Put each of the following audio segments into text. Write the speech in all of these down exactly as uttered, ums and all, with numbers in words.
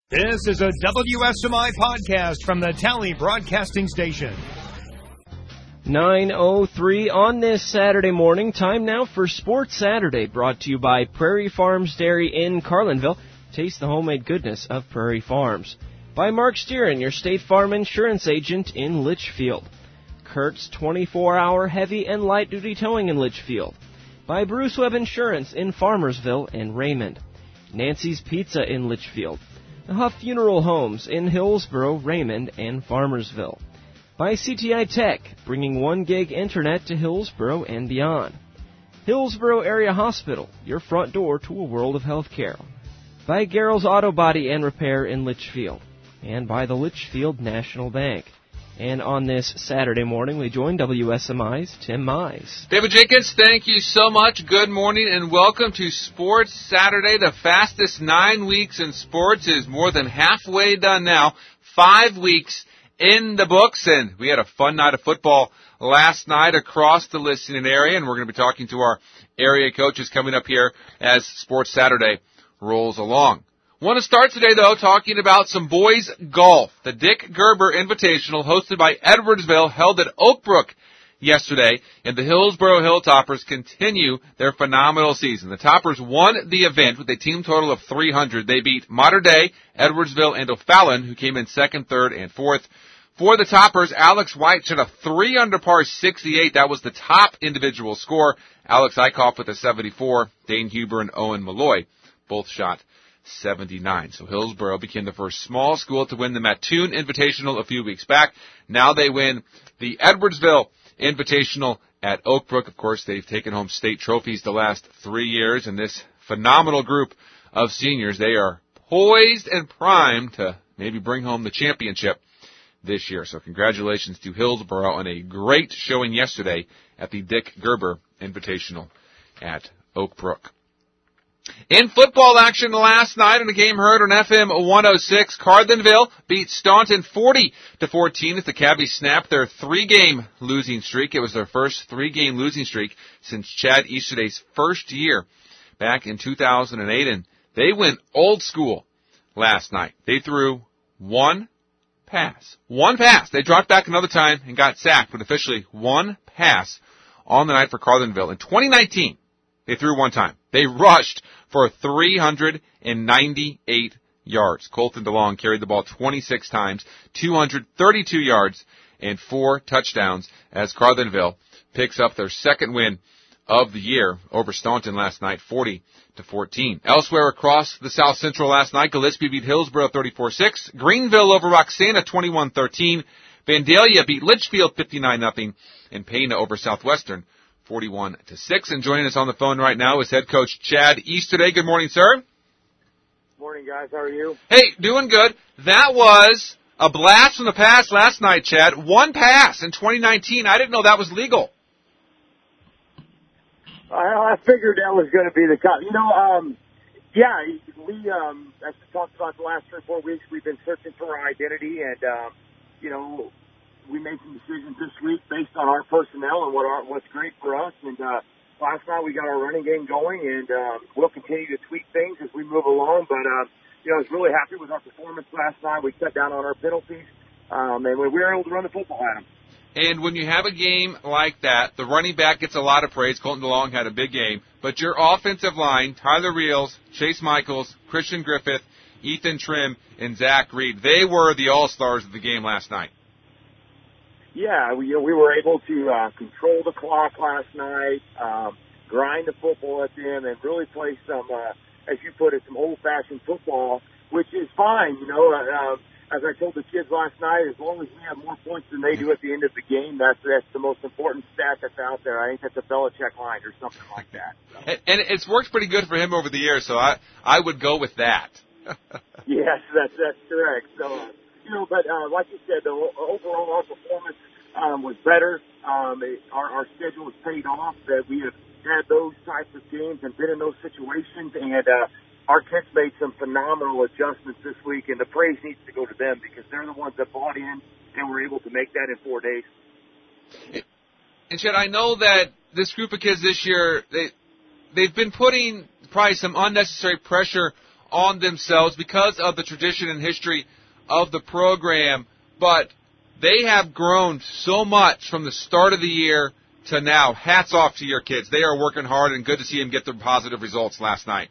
This is a W S M I podcast from the Tally Broadcasting Station. nine oh three on this Saturday morning. Time now for Sports Saturday, brought to you by Prairie Farms Dairy in Carlinville. Taste the homemade goodness of Prairie Farms. By Mark Steeran, your State Farm insurance agent in Litchfield. Kurt's twenty-four hour heavy and light-duty towing in Litchfield. By Bruce Webb Insurance in Farmersville and Raymond. Nancy's Pizza in Litchfield. The Huff Funeral Homes in Hillsboro, Raymond, and Farmersville. By C T I Tech, bringing one gig internet to Hillsboro and beyond. Hillsboro Area Hospital, your front door to a world of healthcare. By Garrell's Auto Body and Repair in Litchfield. And by the Litchfield National Bank. And on this Saturday morning, we join W S M I's Tim Mize. David Jenkins, thank you so much. Good morning and welcome to Sports Saturday. The fastest nine weeks in sports is more than halfway done now. Five weeks in the books, and we had a fun night of football last night across the listening area, and we're going to be talking to our area coaches coming up here as Sports Saturday rolls along. Want to start today, though, talking about some boys golf. The Dick Gerber Invitational, hosted by Edwardsville, held at Oak Brook yesterday, and the Hillsboro Hilltoppers continue their phenomenal season. The Toppers won the event with a team total of three hundred. They beat Mater Dei, Edwardsville, and O'Fallon, who came in second, third, and fourth. For the Toppers, Alex White shot a three under par sixty-eight. That was the top individual score. Alex Eichhoff with a seventy-four. Dane Huber and Owen Malloy both shot seventy-nine. So Hillsboro became the first small school to win the Mattoon Invitational a few weeks back. Now they win the Edwardsville Invitational at Oak Brook. Of course, they've taken home state trophies the last three years, and this phenomenal group of seniors, they are poised and primed to maybe bring home the championship this year. So congratulations to Hillsboro on a great showing yesterday at the Dick Gerber Invitational at Oak Brook. In football action last night in a game heard on F M one oh six, Carlinville beat Staunton forty to fourteen as the Cabbies snapped their three-game losing streak. It was their first three-game losing streak since Chad Easterday's first year back in two thousand eight, and they went old school last night. They threw one pass. One pass. They dropped back another time and got sacked, but officially one pass on the night for Carlinville. In twenty nineteen, they threw one time. They rushed for three hundred ninety-eight yards. Colton DeLong carried the ball twenty-six times, two hundred thirty-two yards, and four touchdowns as Carlinville picks up their second win of the year over Staunton last night, forty to fourteen. Elsewhere across the South Central last night, Gillespie beat Hillsboro thirty-four six. Greenville over Roxana twenty-one thirteen. Vandalia beat Litchfield fifty-nine nothing. And Pana over Southwestern forty-one to six. And joining us on the phone right now is head coach Chad Easterday. Good morning, sir. Morning, guys. How are you? Hey, doing good. That was a blast from the past last night, Chad. One pass in twenty nineteen. I didn't know that was legal. I, I figured that was going to be the cut. You know, um, yeah, we, um, as we talked about the last three or four weeks, we've been searching for our identity, and, um, you know, we made some decisions this week based on our personnel and what our, what's great for us. And uh, last night we got our running game going, and um, we'll continue to tweak things as we move along. But, uh, you know, I was really happy with our performance last night. We cut down on our penalties, um, and we were able to run the football at them. And when you have a game like that, the running back gets a lot of praise. Colton DeLong had a big game. But your offensive line, Tyler Reels, Chase Michaels, Christian Griffith, Ethan Trim, and Zach Reed, they were the all-stars of the game last night. Yeah, we, you know, we were able to uh, control the clock last night, um, grind the football at them, and really play some, uh, as you put it, some old-fashioned football, which is fine. You know, uh, as I told the kids last night, as long as we have more points than they do at the end of the game, that's that's the most important stat that's out there. I think that's a Belichick line or something like that. So. And, and it's worked pretty good for him over the years, so I I would go with that. Yes, that's that's correct. So, uh, you know, but uh, like you said, the overall our performance um, was better. Um, it, our, our schedule was paid off. That we have had those types of games and been in those situations, and uh, our kids made some phenomenal adjustments this week, and the praise needs to go to them because they're the ones that bought in and were able to make that in four days. And Chad, I know that this group of kids this year, they they've been putting probably some unnecessary pressure on themselves because of the tradition and history of the program. But they have grown so much from the start of the year to now. Hats off to your kids. They are working hard, and good to see them get the positive results last night.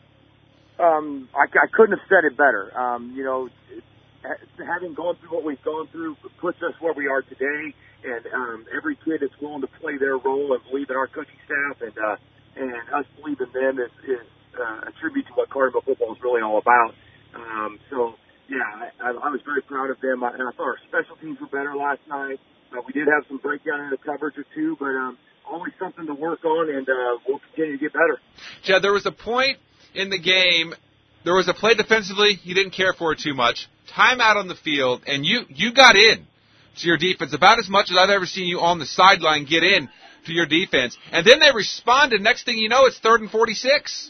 Um, I, I couldn't have said it better. Um, you know, having gone through what we've gone through puts us where we are today, and um, every kid is willing to play their role and believe in our coaching staff, and uh, and us believing in them is, is uh, a tribute to what Cardinal football is really all about. Um, so, yeah, I, I was very proud of them, and I thought our special teams were better last night. Uh, we did have some breakdown in the coverage or two, but um, always something to work on, and uh, we'll continue to get better. Chad, there was a point in the game, there was a play defensively, you didn't care for it too much. Timeout on the field, and you, you got in to your defense about as much as I've ever seen you on the sideline get in to your defense. And then they responded. Next thing you know, it's third and forty-six.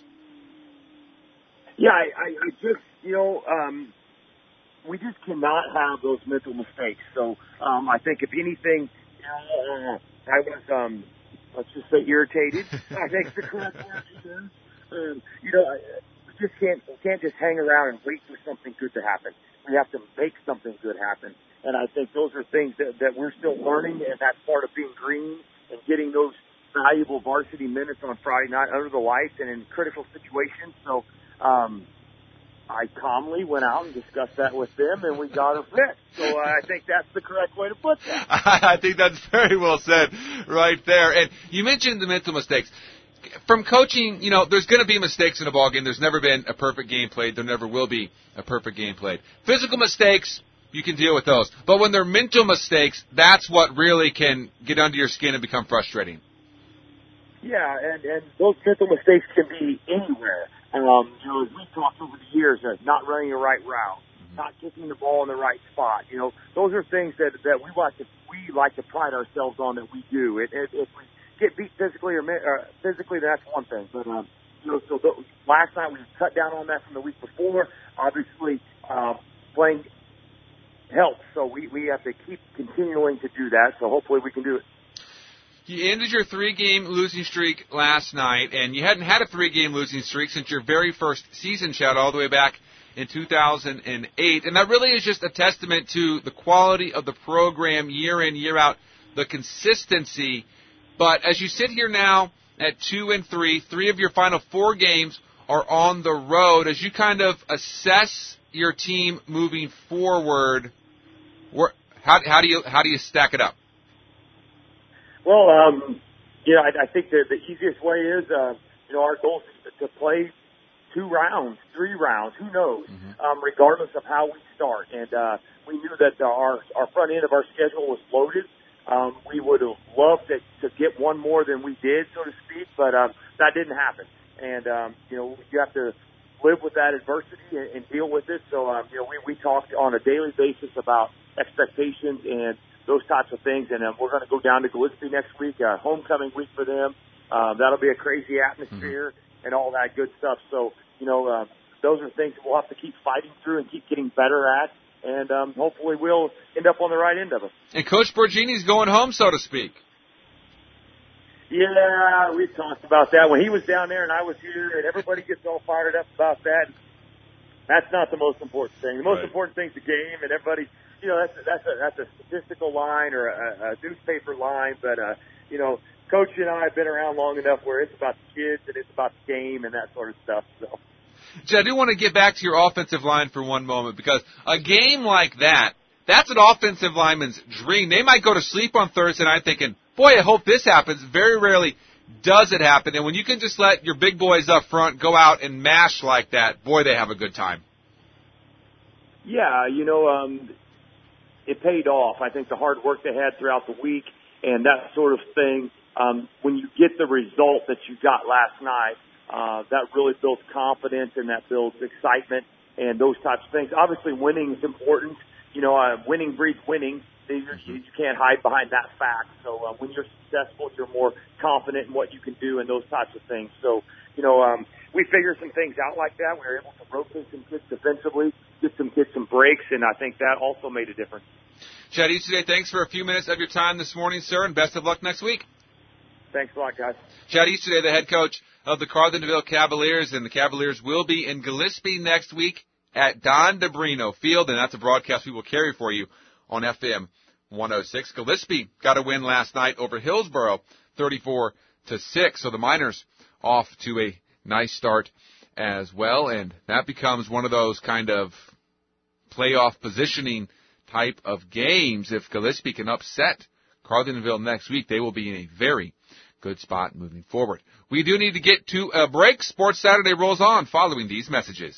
Yeah, I, I, I just, you know, um, we just cannot have those mental mistakes. So um, I think if anything, you know, uh, I was, um, let's just say irritated. I think the correct word is. Um, you know, we just can't, we can't just hang around and wait for something good to happen. We have to make something good happen. And I think those are things that, that we're still learning, and that's part of being green and getting those valuable varsity minutes on Friday night under the lights and in critical situations. So um, I calmly went out and discussed that with them, and we got a fit. So uh, I think that's the correct way to put that. I think that's very well said right there. And you mentioned the mental mistakes. From coaching, you know, there's going to be mistakes in a ball game. There's never been a perfect game played. There never will be a perfect game played. Physical mistakes, you can deal with those. But when they're mental mistakes, that's what really can get under your skin and become frustrating. Yeah, and, and those mental mistakes can be anywhere. Um, you know, as we've talked over the years, uh, not running the right route, mm-hmm. not kicking the ball in the right spot. You know, those are things that that we like to we like to pride ourselves on that we do. It, it, if we get beat physically or uh, physically, that's one thing. But um, you know, so th- last night we cut down on that from the week before. Obviously, uh, playing helps, so we we have to keep continuing to do that. So hopefully we can do it. You ended your three-game losing streak last night, and you hadn't had a three-game losing streak since your very first season, Chad, all the way back in two thousand eight. And that really is just a testament to the quality of the program year in, year out, the consistency. But as you sit here now at two and three, three of your final four games are on the road. As you kind of assess your team moving forward, where, how, how do you how do you stack it up? Well, um, you know, I, I think the, the easiest way is, uh, you know, our goal is to play two rounds, three rounds, who knows, mm-hmm. um, regardless of how we start. And uh, we knew that our our front end of our schedule was loaded. Um, we would have loved to, to get one more than we did, so to speak, but um, that didn't happen. And, um, you know, you have to live with that adversity and, and deal with it. So, um, you know, we, we talked on a daily basis about expectations and those types of things. And um, we're going to go down to Gillespie next week, uh, homecoming week for them. Um, that'll be a crazy atmosphere mm-hmm. and all that good stuff. So, you know, uh, those are things we'll have to keep fighting through and keep getting better at. And um, hopefully we'll end up on the right end of it. And Coach Borgini's going home, so to speak. Yeah, we talked about that when he was down there and I was here, and everybody gets all fired up about that. That's not the most important thing. The most right. important thing is the game, and everybody, you know, that's a, that's a, that's a statistical line or a, a newspaper line. But uh, you know, Coach and I have been around long enough where it's about the kids and it's about the game and that sort of stuff. So. Jay, I do want to get back to your offensive line for one moment, because a game like that, that's an offensive lineman's dream. They might go to sleep on Thursday night thinking, boy, I hope this happens. Very rarely does it happen. And when you can just let your big boys up front go out and mash like that, boy, they have a good time. Yeah, you know, um, it paid off. I think the hard work they had throughout the week and that sort of thing, um, when you get the result that you got last night, Uh, that really builds confidence and that builds excitement and those types of things. Obviously, winning is important. You know, uh, winning breeds winning. You, you can't hide behind that fact. So uh, when you're successful, you're more confident in what you can do and those types of things. So, you know, um, we figured some things out like that. We were able to rotate some kids defensively, get some kids some breaks, and I think that also made a difference. Chad Easterday, thanks for a few minutes of your time this morning, sir, and best of luck next week. Thanks a lot, guys. Chad Easterday, the head coach of the Carlinville Cavaliers, and the Cavaliers will be in Gillespie next week at Don DeBrino Field, and that's a broadcast we will carry for you on F M one oh six. Gillespie got a win last night over Hillsboro, thirty-four to six, so the Miners off to a nice start as well, and that becomes one of those kind of playoff positioning type of games. If Gillespie can upset Carlinville next week, they will be in a very good spot moving forward. We do need to get to a break. Sports Saturday rolls on following these messages.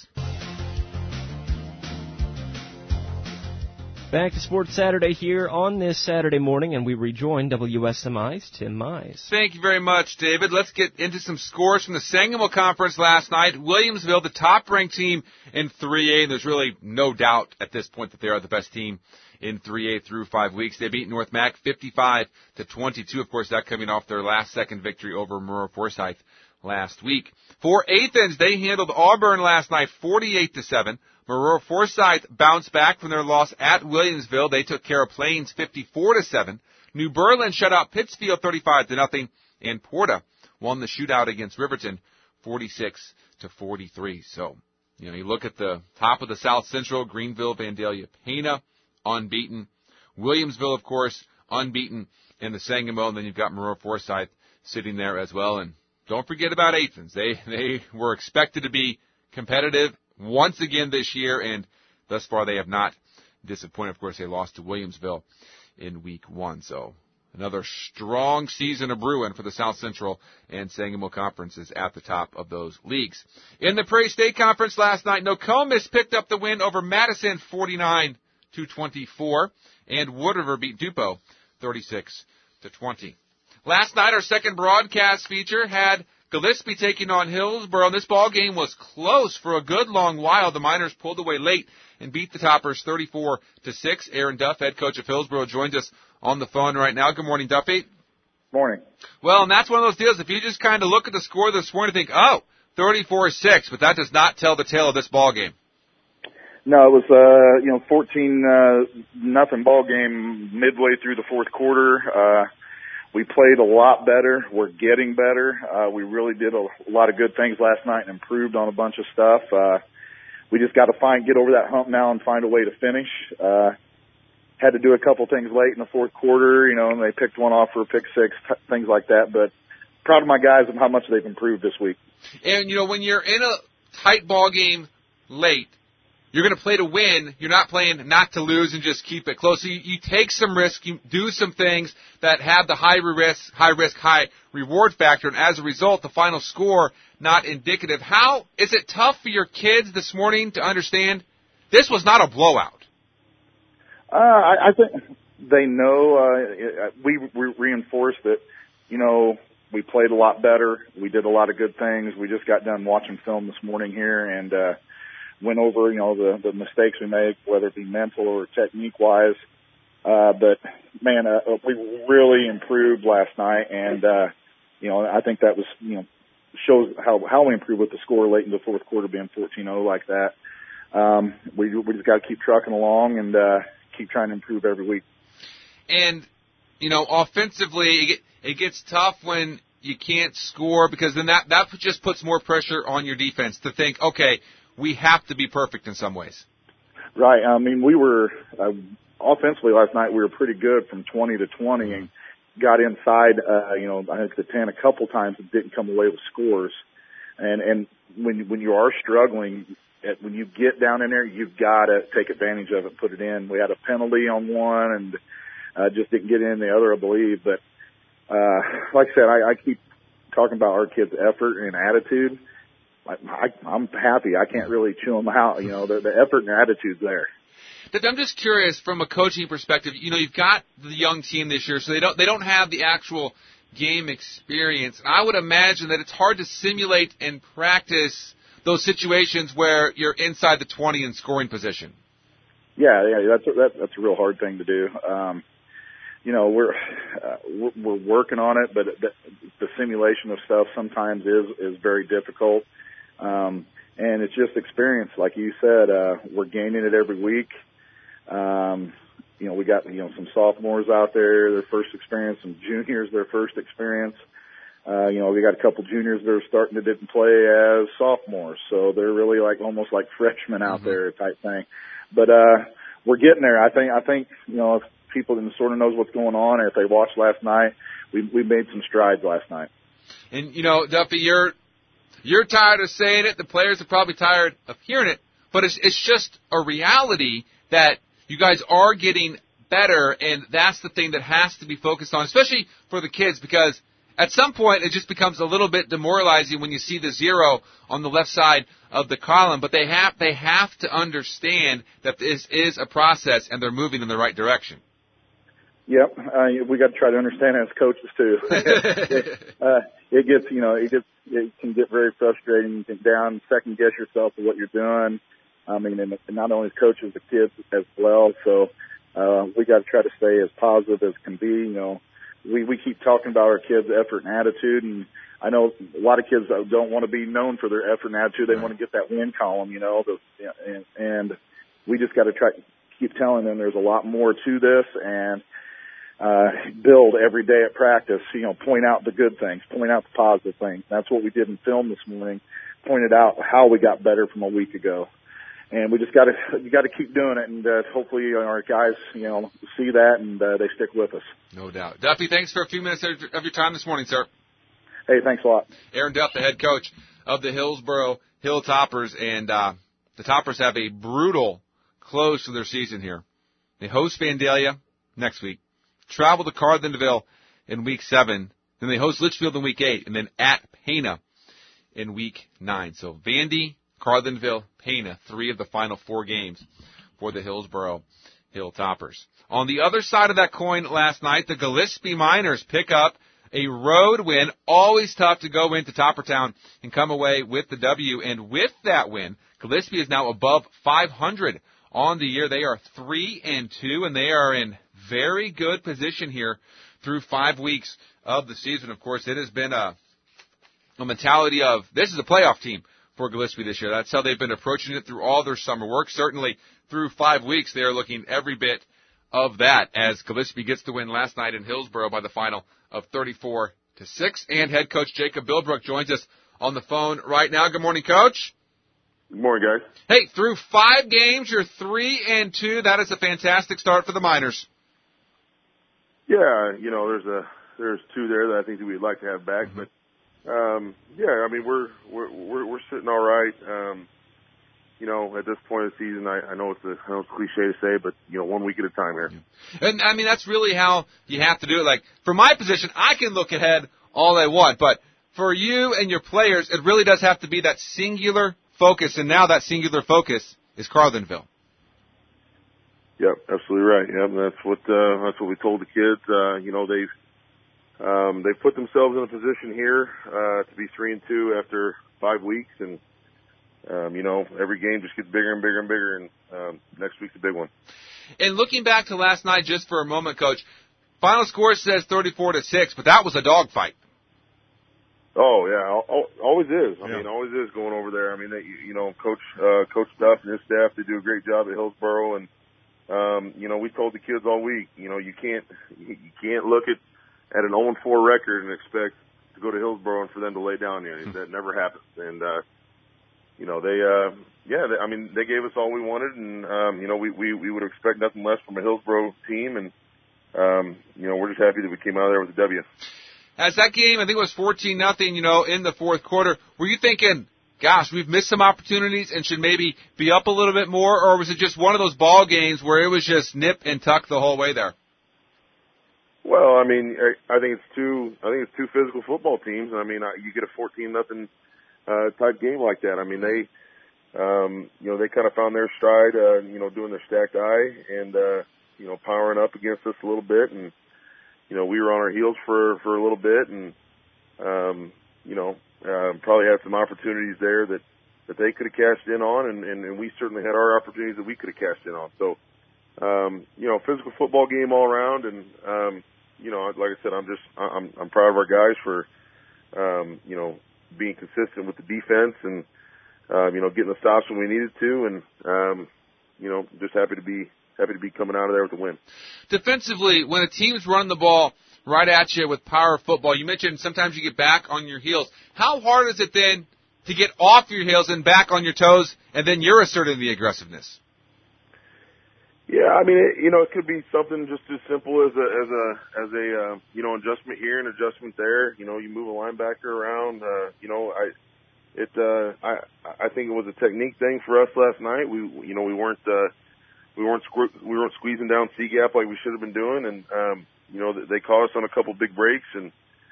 Back to Sports Saturday here on this Saturday morning, and we rejoin W S M I's Tim Mize. Thank you very much, David. Let's get into some scores from the Sangamo Conference last night. Williamsville, the top-ranked team in three A, and there's really no doubt at this point that they are the best team in three A through five weeks. They beat North Mac fifty-five to twenty-two. Of course, that coming off their last second victory over Maroa Forsyth last week. For Athens, they handled Auburn last night forty-eight to seven. Maroa Forsyth bounced back from their loss at Williamsville. They took care of Plains fifty-four to seven. New Berlin shut out Pittsfield thirty-five to nothing. And Porta won the shootout against Riverton forty-six to forty-three. So, you know, you look at the top of the South Central, Greenville, Vandalia, Pena, unbeaten. Williamsville, of course, unbeaten in the Sangamo. And then you've got Maroa Forsyth sitting there as well. And don't forget about Athens. They, they were expected to be competitive once again this year, and thus far they have not disappointed. Of course, they lost to Williamsville in week one. So another strong season of brewing for the South Central and Sangamo conferences at the top of those leagues. In the Prairie State Conference last night, Nokomis picked up the win over Madison forty-nine to twenty-four, and Wood River beat Dupo thirty-six to twenty. Last night, our second broadcast feature had Gillespie taking on Hillsboro, and this ball game was close for a good long while. The Miners pulled away late and beat the Toppers thirty-four to six. Aaron Duff, head coach of Hillsboro, joins us on the phone right now. Good morning, Duffy. Morning. Well, and that's one of those deals. If you just kind of look at the score this morning and think, oh, thirty-four six, but that does not tell the tale of this ball game. No, it was uh, you know fourteen uh, nothing ball game midway through the fourth quarter. Uh, We played a lot better. We're getting better. Uh, we really did a, a lot of good things last night and improved on a bunch of stuff. Uh, we just got to find, get over that hump now and find a way to finish. Uh, had to do a couple things late in the fourth quarter, you know, and they picked one off for a pick six, t- things like that. But proud of my guys and how much they've improved this week. And, you know, when you're in a tight ball game late, you're going to play to win. You're not playing not to lose and just keep it close. So you, you take some risk. You do some things that have the high risk, high risk, high reward factor. And as a result, the final score not indicative. How is it tough for your kids this morning to understand this was not a blowout? Uh, I, I think they know. Uh, we, we reinforced that, you know, we played a lot better. We did a lot of good things. We just got done watching film this morning here and, uh, went over, you know, the, the mistakes we make, whether it be mental or technique-wise. Uh, but, man, uh, we really improved last night, and, uh, you know, I think that was, you know, shows how, how we improved with the score late in the fourth quarter being fourteen oh like that. Um, we, we just got to keep trucking along and uh, keep trying to improve every week. And, you know, offensively, it, get, it gets tough when you can't score because then that, that just puts more pressure on your defense to think, okay, we have to be perfect in some ways. Right. I mean, we were uh, offensively last night. We were pretty good from twenty to twenty, and got inside. Uh, you know, I think the ten a couple times and didn't come away with scores. And and when when you are struggling, when you get down in there, you've got to take advantage of it, put it in. We had a penalty on one, and uh, just didn't get in the other, I believe. But uh, like I said, I, I keep talking about our kids' effort and attitude. I, I'm happy. I can't really chew them out. You know, the, the effort and the attitude's there. I'm just curious from a coaching perspective. You know, you've got the young team this year, so they don't they don't have the actual game experience. And I would imagine that it's hard to simulate and practice those situations where you're inside the twenty in scoring position. Yeah, yeah, that's a, that, that's a real hard thing to do. Um, you know, we're uh, we're, we're working on it, but the, the simulation of stuff sometimes is is very difficult. Um, and it's just experience. Like you said, uh, we're gaining it every week. Um, you know, we got, you know, some sophomores out there, their first experience, some juniors, their first experience. Uh, you know, we got a couple juniors that are starting to didn't play as sophomores, so they're really like almost like freshmen out mm-hmm. there type thing. But uh, we're getting there. I think. I think you know, if people sort of knows what's going on, or if they watched last night, we we made some strides last night. And you know, Duffy, you're you're tired of saying it. The players are probably tired of hearing it. But it's it's just a reality that you guys are getting better, and that's the thing that has to be focused on, especially for the kids, because at some point, it just becomes a little bit demoralizing when you see the zero on the left side of the column. But they have they have to understand that this is a process, and they're moving in the right direction. Yep, uh, we got to try to understand it as coaches too. it, uh, it gets, you know, it gets it can get very frustrating. You can down second guess yourself of what you're doing. I mean, and not only as coaches, the kids as well. So uh, we got to try to stay as positive as can be. You know. We, we keep talking about our kids' effort and attitude, and I know a lot of kids don't want to be known for their effort and attitude. They want to get that win column, you know, the, and, and we just got to try keep telling them there's a lot more to this, and uh, build every day at practice, you know, point out the good things, point out the positive things. That's what we did in film this morning, pointed out how we got better from a week ago. And we just got to you got to keep doing it, and uh, hopefully our guys, you know, see that and uh, they stick with us. No doubt. Duffy, thanks for a few minutes of your time this morning, sir. Hey, thanks a lot. Aaron Duff, the head coach of the Hillsboro Hilltoppers, and uh, the Toppers have a brutal close to their season here. They host Vandalia next week, travel to Carlinville in week seven, then they host Litchfield in week eight, and then at Pana in week nine. So Vandy, Carlinville, Pana, three of the final four games for the Hillsboro Hilltoppers. On the other side of that coin last night, the Gillespie Miners pick up a road win. Always tough to go into Toppertown and come away with the W. And with that win, Gillespie is now above five hundred on the year. They are three and two, and they are in very good position here through five weeks of the season. Of course, it has been a, a mentality of this is a playoff team for Gillespie this year. That's how they've been approaching it through all their summer work. Certainly through five weeks, they are looking every bit of that as Gillespie gets the win last night in Hillsboro by the final of thirty-four to six. And head coach Jacob Bilbrook joins us on the phone right now. Good morning, Coach. Good morning, guys. Hey, through five games, you're three and two. That is a fantastic start for the Miners. Yeah, you know, there's a there's two there that I think that we'd like to have back, mm-hmm. but um, yeah, I mean we're we're we're, we're sitting all right. Um, you know, at this point of the season, I, I know it's a I know it's cliche to say, but you know, one week at a time here. And I mean that's really how you have to do it. Like for my position, I can look ahead all I want, but for you and your players, it really does have to be that singular focus, and now that singular focus is Carlinville. Yep, absolutely right. Yep, that's what uh, that's what we told the kids. Uh, you know, they've um, they've put themselves in a position here uh, to be three and two after five weeks, and um, you know, every game just gets bigger and bigger and bigger, and um, next week's a big one. And looking back to last night, just for a moment, Coach, final score says thirty-four to six, but that was a dogfight. Oh yeah, always is. I yeah. mean, always is going over there. I mean, they, you know, Coach uh, Coach Duff and his staff, they do a great job at Hillsboro, and um, you know, we told the kids all week, you know, you can't you can't look at at an oh and four record and expect to go to Hillsboro and for them to lay down you. Mm-hmm. That never happens. And uh, you know, they uh, yeah, they, I mean, they gave us all we wanted, and um, you know, we, we we would expect nothing less from a Hillsboro team, and um, you know, we're just happy that we came out of there with a W. As that game, I think it was fourteen nothing, you know, in the fourth quarter, were you thinking, gosh, we've missed some opportunities and should maybe be up a little bit more, or was it just one of those ball games where it was just nip and tuck the whole way there? Well, I mean, I think it's two. I think it's two physical football teams. I mean, you get a fourteen nothing uh, type game like that. I mean, they, um, you know, they kind of found their stride, uh, you know, doing their stacked eye and uh, you know, powering up against us a little bit, and you know, we were on our heels for for a little bit, and um, you know. Uh, probably had some opportunities there that, that they could have cashed in on, and, and, and we certainly had our opportunities that we could have cashed in on. So, um, you know, physical football game all around, and um, you know, like I said, I'm just I'm I'm proud of our guys for um, you know, being consistent with the defense and um, you know, getting the stops when we needed to, and um, you know, just happy to be happy to be coming out of there with a win. Defensively, when a team's run the ball right at you with power football. You mentioned sometimes you get back on your heels. How hard is it then to get off your heels and back on your toes, and then you're asserting the aggressiveness? Yeah, I mean, it, you know, it could be something just as simple as a as a as a uh, you know, adjustment here and adjustment there. You know, you move a linebacker around. Uh, you know, I it uh, I I think it was a technique thing for us last night. We you know we weren't uh, we weren't squ- we weren't squeezing down C gap like we should have been doing, and um, you know they caught us on a couple big breaks, and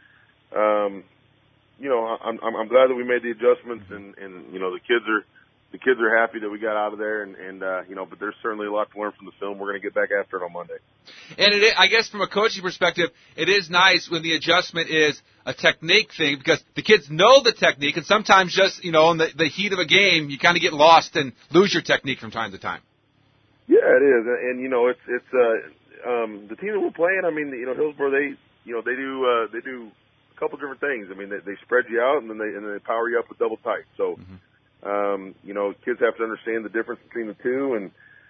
um, you know I'm I'm, I'm glad that we made the adjustments, and, and you know the kids are. The kids are happy that we got out of there, and, and uh, you know, but there's certainly a lot to learn from the film. We're going to get back after it on Monday. And it, I guess from a coaching perspective, it is nice when the adjustment is a technique thing, because the kids know the technique, and sometimes just, you know, in the, the heat of a game, you kind of get lost and lose your technique from time to time. Yeah, it is, and you know, it's it's uh, um, the team that we're playing. I mean, you know, Hillsborough, they you know they do uh, they do a couple different things. I mean, they, they spread you out, and then they and then they power you up with double tight. So. Mm-hmm. Um, you know, kids have to understand the difference between the two, and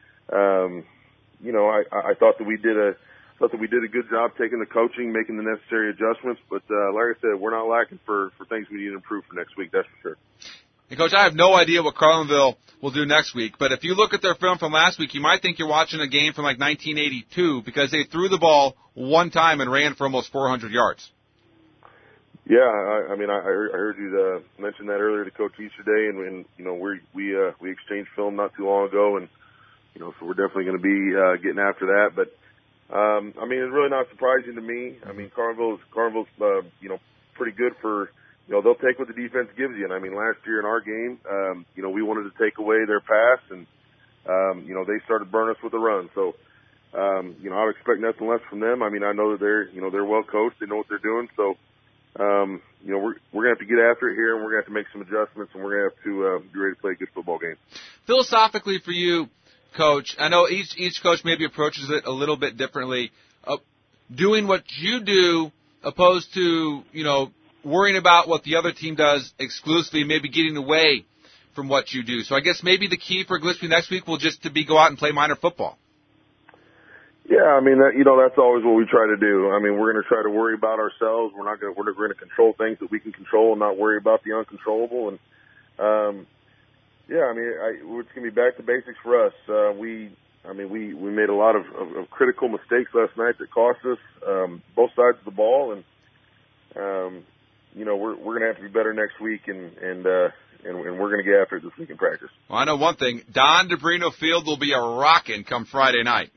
um, you know, I, I thought that we did a thought that we did a good job taking the coaching, making the necessary adjustments. But uh, like I said, we're not lacking for, for things we need to improve for next week. That's for sure. And Coach, I have no idea what Carlinville will do next week, but if you look at their film from last week, you might think you're watching a game from like nineteen eighty-two, because they threw the ball one time and ran for almost four hundred yards. Yeah, I, I mean, I, I heard you uh, mention that earlier to Coach yesterday, and, and you know, we we uh, we exchanged film not too long ago, and you know, so we're definitely going to be uh, getting after that. But um, I mean, it's really not surprising to me. I mean, Carlinville's Carlinville's uh, you know pretty good for you know they'll take what the defense gives you. And I mean, last year in our game, um, you know, we wanted to take away their pass, and um, you know they started burning us with a run. So um, you know, I would expect nothing less from them. I mean, I know that they're you know they're well coached, they know what they're doing, so. Um, you know, we're, we're going to have to get after it here, and we're going to have to make some adjustments, and we're going to have to uh, be ready to play a good football game. Philosophically for you, Coach, I know each each coach maybe approaches it a little bit differently. Uh, doing what you do opposed to, you know, worrying about what the other team does exclusively, maybe getting away from what you do. So I guess maybe the key for Gillespie next week will just to be go out and play minor football. Yeah, I mean, that, you know, that's always what we try to do. I mean, we're going to try to worry about ourselves. We're not going to, we're going to control things that we can control and not worry about the uncontrollable. And, um, yeah, I mean, I, it's going to be back to basics for us. Uh, we, I mean, we, we made a lot of, of, of critical mistakes last night that cost us, um, both sides of the ball. And, um, you know, we're, we're going to have to be better next week, and, and, uh, and, and we're going to get after it this week in practice. Well, I know one thing. Don DeBrino Field will be a rockin' come Friday night.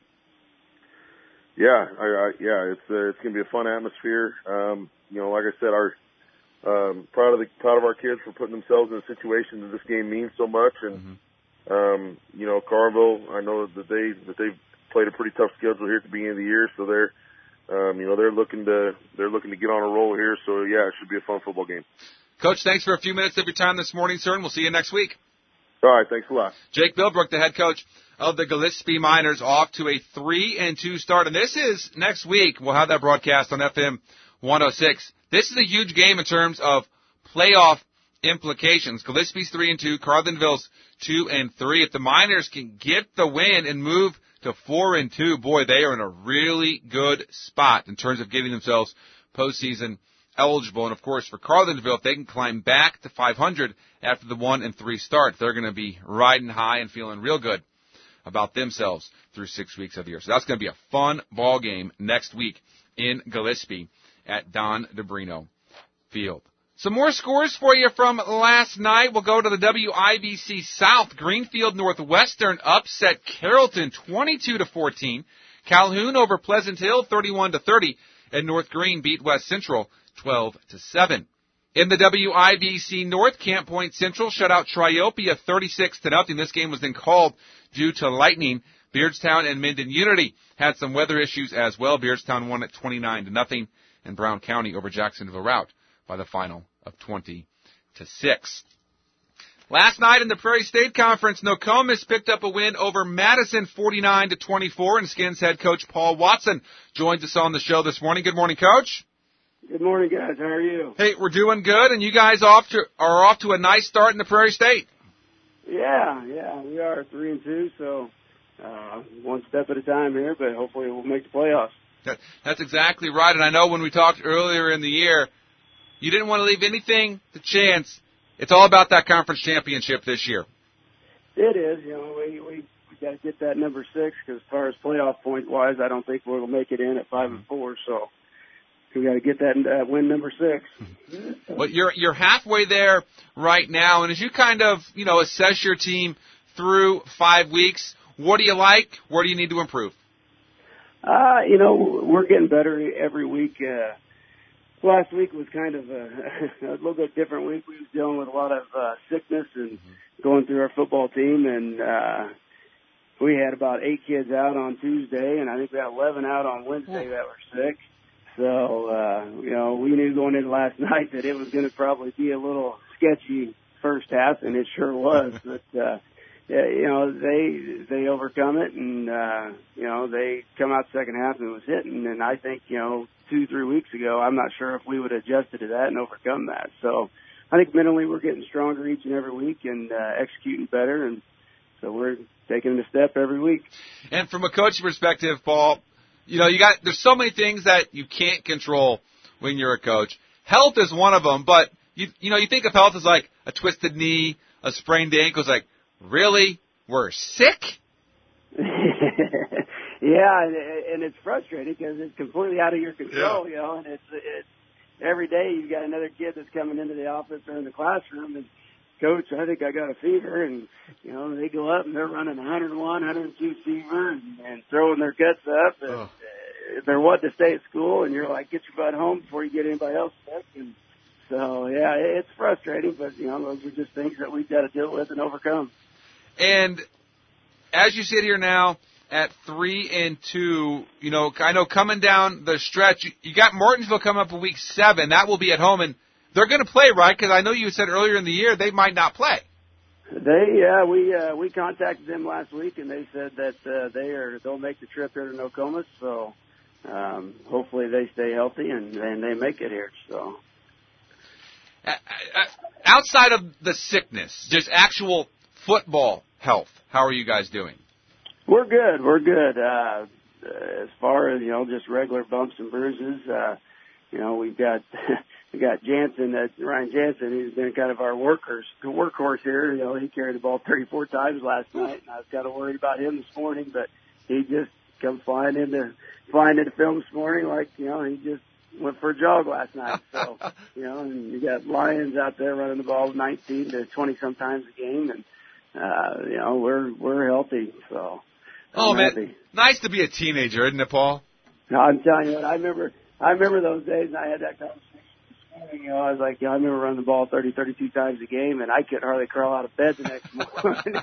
Yeah, I, I, yeah, it's uh, it's gonna be a fun atmosphere. Um, you know, like I said, our um, proud of the proud of our kids for putting themselves in a situation that this game means so much. And mm-hmm. um, you know, Carlinville, I know that they that they've played a pretty tough schedule here at the beginning of the year, so they're um, you know they're looking to they're looking to get on a roll here. So yeah, it should be a fun football game. Coach, thanks for a few minutes of your time this morning, sir, and we'll see you next week. All right, thanks a lot. Jake Bilbrook, the head coach of the Gillespie Miners, off to a three and two start. And this is next week. We'll have that broadcast on F M one oh six. This is a huge game in terms of playoff implications. Gillespie's three and two, Carlinville's two and three. If the Miners can get the win and move to four and two, boy, they are in a really good spot in terms of getting themselves postseason eligible. And of course, for Carlinville, if they can climb back to five hundred after the one and three start, they're going to be riding high and feeling real good about themselves through six weeks of the year. So that's going to be a fun ball game next week in Gillespie at Don DeBrino Field. Some more scores for you from last night. We'll go to the W I B C South. Greenfield Northwestern upset Carrollton twenty-two to fourteen. Calhoun over Pleasant Hill thirty-one to thirty. And North Green beat West Central twelve to seven. In the W I B C North, Camp Point Central shut out Triopia thirty-six to nothing. This game was then called due to lightning. Beardstown and Minden Unity had some weather issues as well. Beardstown won at twenty-nine to nothing, and Brown County over Jacksonville Route by the final of twenty to six. Last night in the Prairie State Conference, Nokomis picked up a win over Madison forty-nine to twenty-four, and Skins head coach Paul Watson joins us on the show this morning. Good morning, Coach. Good morning, guys. How are you? Hey, we're doing good, and you guys off to are off to a nice start in the Prairie State. Yeah, yeah, we are three and two, so uh, one step at a time here, but hopefully we'll make the playoffs. That, that's exactly right. And I know when we talked earlier in the year, you didn't want to leave anything to chance. It's all about that conference championship this year. It is. You know, we we, we got to get that number six because as far as playoff point wise, I don't think we'll make it in at five and four. So we got to get that uh, win number six. Well, you're you're halfway there right now, and as you kind of you know assess your team through five weeks, what do you like? Where do you need to improve? Uh, you know, we're getting better every week. Uh, last week was kind of a, a little bit different week. We was dealing with a lot of uh, sickness and mm-hmm. going through our football team, and uh, we had about eight kids out on Tuesday, and I think we had eleven out on Wednesday that were sick. So, uh, you know, we knew going into last night that it was going to probably be a little sketchy first half, and it sure was. But, uh, yeah, you know, they they overcome it, and, uh, you know, they come out second half and it was hitting. And I think, you know, two, three weeks ago, I'm not sure if we would have adjusted to that and overcome that. So I think mentally we're getting stronger each and every week and uh, executing better. And so we're taking a step every week. And from a coaching perspective, Paul, you know, you got there's so many things that you can't control when you're a coach. Health is one of them, but, you you know, you think of health as like a twisted knee, a sprained ankle. It's like, really? We're sick? Yeah, and, and it's frustrating because it's completely out of your control, yeah. you know, and it's, it's every day you've got another kid that's coming into the office or in the classroom and, Coach, I think I got a fever, and, you know, they go up and they're running one oh one, one oh two fever and, and throwing their guts up, and oh. uh, they're wanting to stay at school, and you're like, get your butt home before you get anybody else sick, and so, yeah, it's frustrating, but, you know, those are just things that we've got to deal with and overcome. And as you sit here now at three and two, you know, I know coming down the stretch, you, you got Martinsville coming up in week seven. That will be at home, and they're going to play, right? Because I know you said earlier in the year they might not play. They, yeah, we uh, we contacted them last week, and they said that uh, they are they'll make the trip here to Nokomis. So um, hopefully they stay healthy and, and they make it here. So uh, uh, outside of the sickness, just actual football health, how are you guys doing? We're good. We're good. Uh, as far as you know, just regular bumps and bruises. Uh, you know, we've got. We got Jansen, uh, Ryan Jansen, who's been kind of our workers, workhorse here. You know, he carried the ball thirty-four times last night, and I was kind of worried about him this morning, but he just come flying into flying into film this morning like, you know, he just went for a jog last night. So, you know, and you got Lions out there running the ball nineteen to twenty sometimes a game, and uh, you know, we're we're healthy. So, oh I'm man, happy. Nice to be a teenager, isn't it, Paul? No, I'm telling you what, I remember I remember those days, and I had that conversation. You know, I was like, you know, I remember running the ball thirty, thirty-two times a game, and I couldn't hardly crawl out of bed the next morning.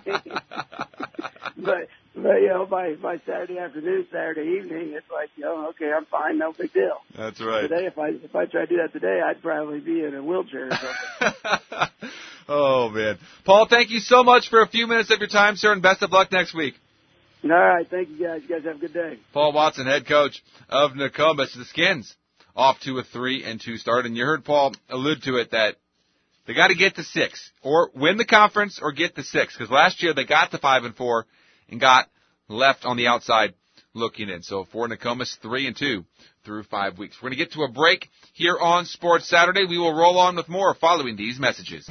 but, but, you know, by, by Saturday afternoon, Saturday evening, it's like, you know, okay, I'm fine, no big deal. That's right. Today, if I if I tried to do that today, I'd probably be in a wheelchair or something. Oh, man. Paul, thank you so much for a few minutes of your time, sir, and best of luck next week. All right, thank you, guys. You guys have a good day. Paul Watson, head coach of Nokomis, the Skins. Off to a three and two start, and you heard Paul allude to it that they got to get to six or win the conference or get to six because last year they got to five and four and got left on the outside looking in. So for Nokomis, three and two through five weeks. We're going to get to a break here on Sports Saturday. We will roll on with more following these messages.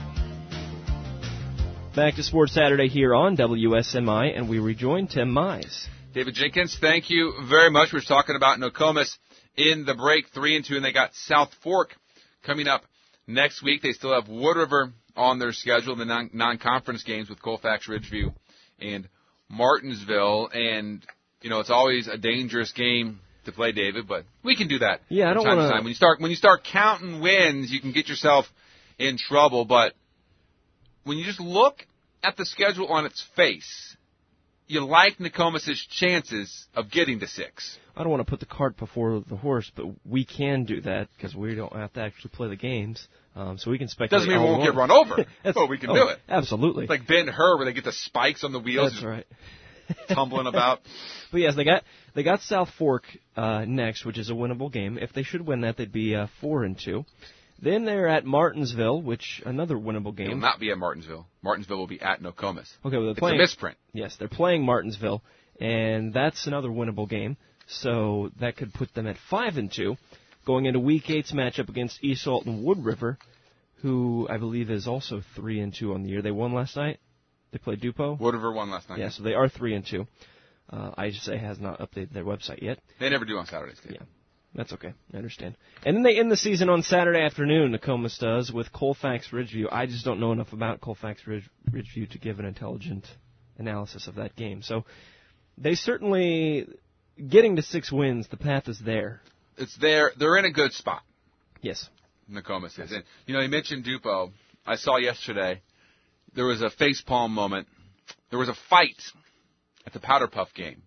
Back to Sports Saturday here on W S M I, and we rejoin Tim Mize. David Jenkins, thank you very much. We were talking about Nokomis in the break, three and two, and they got South Fork coming up next week. They still have Wood River on their schedule, the non- non-conference games with Colfax, Ridgeview, and Martinsville. And, you know, it's always a dangerous game to play, David, but we can do that. Yeah, I don't want to. When you start, when you start counting wins, you can get yourself in trouble. But when you just look at the schedule on its face, you like Nokomis' chances of getting to six. I don't want to put the cart before the horse, but we can do that because we don't have to actually play the games. Um, so we can speculate. Doesn't mean we won't get run over. But we can oh, do it. Absolutely. It's like Ben-Hur where they get the spikes on the wheels. That's right. Tumbling about. But yes, they got they got South Fork uh, next, which is a winnable game. If they should win that, they'd be uh, four and two. Then they're at Martinsville, which another winnable game. It will not be at Martinsville. Martinsville will be at Nokomis. Okay, well they're it's playing. a misprint. Yes, they're playing Martinsville, and that's another winnable game. So that could put them at five and two, going into Week eight's matchup against East Alton Wood River, who I believe is also three and two on the year. They won last night. They played Dupo. Wood River won last night. Yeah, so they are three and two. Uh, I H S A has not updated their website yet. They never do on Saturdays. Yeah, that's okay. I understand. And then they end the season on Saturday afternoon, Nokomis does, with Colfax Ridgeview. I just don't know enough about Colfax Ridge, Ridgeview to give an intelligent analysis of that game. So they certainly, getting to six wins, the path is there. It's there. They're in a good spot. Yes. Nokomis is. And, you know, you mentioned Dupo. I saw yesterday there was a facepalm moment. There was a fight at the Powder Puff game